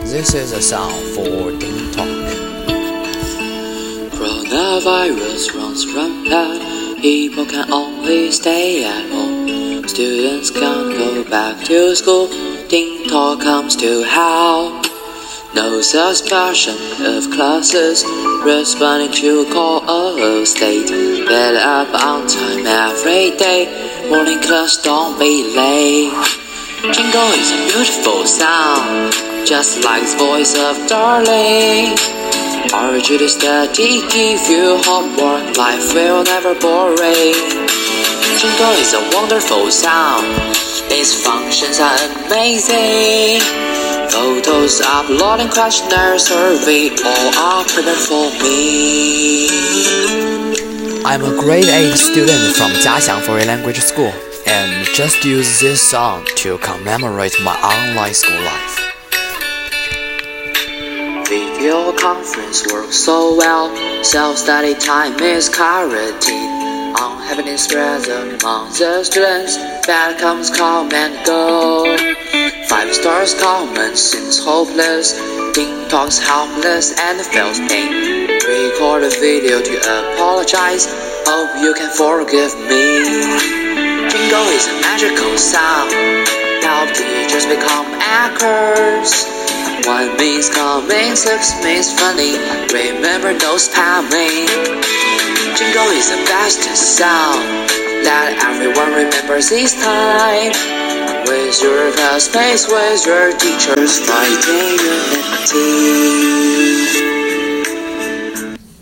This is a song for Ding Talk. Coronavirus runs rampant. People can only stay at home. Students can't go back to school. Ding Talk comes to help. No suspension of classes, responding to a call of state. Get up on time every day. Morning class, don't be late. Jingle is a beautiful sound, just like the voice of darling. Urge you to study, give you homework, life will never boring. Jingle is a wonderful sound, its functions are amazing. Photos uploading, questionnaire survey, all are prepared for me. I'm a grade 8 student from Jiaxiang Foreign Language School, and just use this song to commemorate my online school life. Video conference works so well, self-study time is guaranteed. Unhappiness spreads among the students, bad comments come and go. 5 stars comment seems hopeless, Ding Talk's helpless and feels pain. Record a video to apologize, hope you can forgive me. Jingle is a magical sound, help teachers become anchors. 1 means coming, 6 means funny, remember no spamming. Jingle is the best sound, that everyone remembers this time. With your classmates, with your teachers, fighting unity.